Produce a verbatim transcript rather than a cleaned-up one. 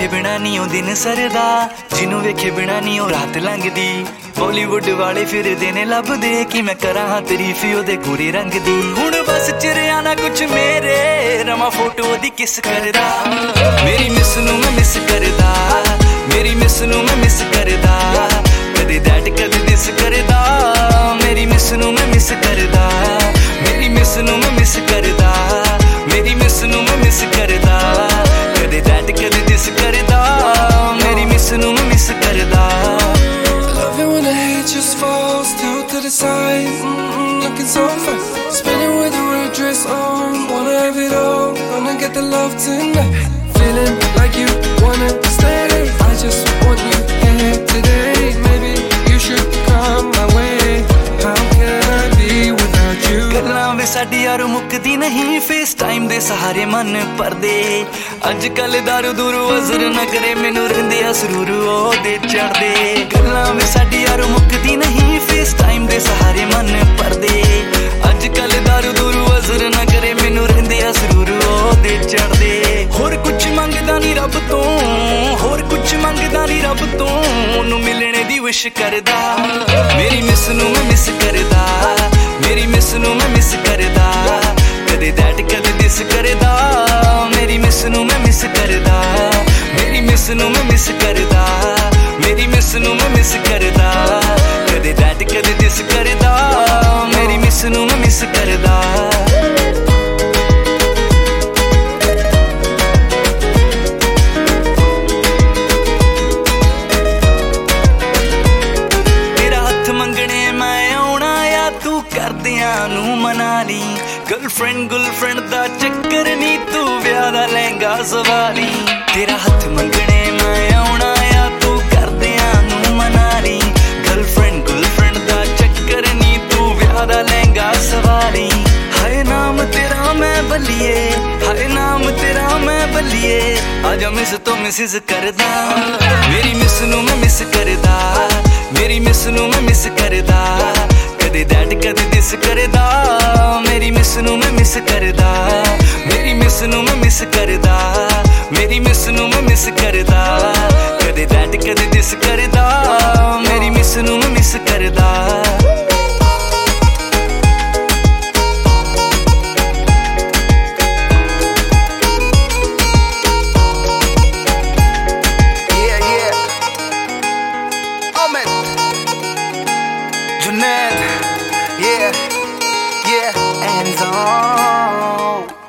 ਵੇਖੇ ਬਿਨਾ ਨੀ ਉਹ ਦਿਨ ਸਰਦਾ, ਜਿਹਨੂੰ ਵੇਖੇ ਬਿਨਾ ਨੀ ਉਹ ਰਾਤ ਲੰਘਦੀ। ਬਾਲੀਵੁੱਡ ਵਾਲੇ ਫਿਰਦੇ ਨੇ ਲੱਭਦੇ ਕਿ ਮੈਂ ਕਰਾਂ ਹਾਂ ਤਾਰੀਫ ਉਹਦੇ ਗੋਰੇ ਰੰਗ ਦੀ। ਹੁਣ ਬਸ ਚਿਰਿਆ ਨਾ ਕੁਛ ਮੇਰੇ, ਰਵਾਂ ਫੋਟੋ ਦੀ ਕਿਸ ਕਰਦਾ। ਮੇਰੀ ਮਿਸ ਨੂੰ ਮੈਂ ਮਿਸ ਕਰਦਾ, ਮੇਰੀ ਮਿਸ ਨੂੰ ਮੈਂ ਮਿਸ ਕਰਦਾ, ਕਦੇ ਦੈਟ ਕਦੇ ਦਿਸ ਕਰਦਾ। ਮੇਰੀ ਮਿਸ ਨੂੰ ਮੈਂ ਮਿਸ ਕਰਦਾ, ਮੇਰੀ ਮਿਸ ਨੂੰ ਮੈਂ ਮਿਸ ਕਰਦਾ, ਮੇਰੀ ਮਿਸ ਨੂੰ ਮੈਂ ਮਿਸ ਕਰਦਾ, ਕਦੇ ਦੈਟ ਕਦੇ ਦਿਸ ਕਰਦਾ। ਮੇਰੀ ਮਿਸ ਨੂੰ ਮੈਂ ਮਿਸ ਕਰਦਾ। Love it when the hate just falls down to the side, mm-mm, looking so fine, spinning with a red dress on, wanna have it all, gonna get the love tonight, feeling like you wanna stay, I just want you here today, maybe you should come my way, how can I be without you। ਗੱਲਾਂ ਵੇ ਸਾਡੀ ਯਾਰ ਮੁੱਕਦੀ ਨਹੀਂ, face time ਦੇ ਸਹਾਰੇ ਮਨ ਪਰਦੇ। ਅੱਜ ਕੱਲ ਦਾਰੂ ਦੂਰੂ ਅਜ਼ਰ ਨਾ ਕਰੇ, ਮੈਨੂੰ ਰਹਿੰਦੇ ਆ ਸਰੂਰ ਉਹਦੇ ਚੜਦੇ। ਗੱਲਾਂ ਵੇ ਸਾਡੀ ਯਾਰ ਮੁੱਕਦੀ ਨਹੀਂ, ਫੇਸ ਟਾਈਮ ਦੇ ਸਹਾਰੇ ਮਨ ਪਰਦੇ। ਅੱਜ ਕੱਲ ਦਾਰੂ ਦੂਰੂ ਅਜ਼ਰ ਨਾ ਕਰੇ, ਮੈਨੂੰ ਰਹਿੰਦੇ ਆ ਸਰੂਰ ਉਹਦੇ ਚੜਦੇ। ਹੋਰ ਕੁਛ ਮੰਗਦਾ ਨੀ ਰੱਬ ਤੋਂ, ਹੋਰ ਕੁਛ ਮੰਗਦਾ ਨੀ ਰੱਬ ਤੋਂ, ਉਹਨੂੰ ਮਿਲਣੇ ਦੀ ਵਿਸ਼ ਕਰਦਾ। ਮੇਰੀ ਮਿਸ ਨੂੰ ਮੈਂ ਮਿਸ ਕਰਦਾ, ਮੇਰੀ ਮਿਸ ਨੂੰ ਮੈਂ ਮਿਸ ਕਰਦਾ, ਕਦੇ ਦੈਟ ਕਦੇ ਦਿਸ ਕਰਦਾ। ਮੇਰੀ ਮਿਸ ਨੂੰ ਮੈਂ ਮਿਸ ਕਰਦਾ, ਮੇਰੀ ਮਿਸ ਨੂੰ ਮੈਂ ਮਿਸ ਕਰਦਾ, ਮੇਰੀ ਮਿਸ ਨੂੰ ਮੈਂ ਮਿਸ ਕਰਦਾ, ਕਦੇ ਦੈਟ ਕਦੇ ਦਿਸ ਕਰਦਾ। ਮੇਰੀ ਮਿਸ ਨੂੰ ਮੈਂ ਮਿਸ ਕਰਦਾ। ਕਰਦਿਆਂ ਨੂੰ ਮਨਾ ਲਈ, ਗਰਲਫ੍ਰੈਂਡ ਗੁਲਫ੍ਰੈਂਡ ਦਾ ਚੱਕਰ ਨੀ, ਤੂੰ ਵਿਆਹ ਦਾ ਲਹਿੰਗਾ ਸਵਾਲੀ। ਤੇਰਾ ਹੱਥ ਮੰਗਣੇ ਮੈਂ ਆਉਣਾ ਆ, ਤੂੰ ਕਰਦਿਆਂ ਨੂੰ ਮਨਾ ਲਈ, ਗਰਲਫ੍ਰੈਂਡ ਗੁਲਫ੍ਰੈਂਡ ਦਾ ਚੱਕਰ ਨੀ, ਤੂੰ ਵਿਆਹ ਦਾ ਲਹਿੰਗਾ ਸਵਾਲੀ। ਹਾਏ ਨਾਮ ਤੇਰਾ ਮੈਂ ਬੱਲੀਏ, ਹਾਏ ਨਾਮ ਤੇਰਾ ਮੈਂ ਬੱਲੀਏ, ਆਜਾ ਮਿਸ ਤੋਂ ਮਿਸਿਸ ਕਰਦਾ। ਮੇਰੀ ਮਿਸ ਨੂੰ ਮੈਂ ਮਿਸ ਕਰਦਾ, ਮੇਰੀ ਮਿਸ ਨੂੰ ਮੈਂ ਮਿਸ ਕਰਦਾ, ਕਦੇ ਦੈਟ ਕਦੇ ਦਿਸ ਕਰਦਾ। ਮੇਰੀ ਮਿਸ ਨੂੰ ਮੈਂ ਮਿਸ ਕਰਦਾ, ਮੇਰੀ ਮਿਸ ਨੂੰ ਮੈਂ ਮਿਸ ਕਰਦਾ, ਮੇਰੀ ਮਿਸ ਨੂੰ ਮੈਂ ਮਿਸ ਕਰਦਾ, ਕਦੇ ਦੈਟ ਕਦੇ ਦਿਸ ਕਰਦਾ। ਮੇਰੀ ਮਿਸ ਨੂੰ ਮੈਂ ਮਿਸ ਕਰਦਾ। Junaid, yeah, yeah, and on.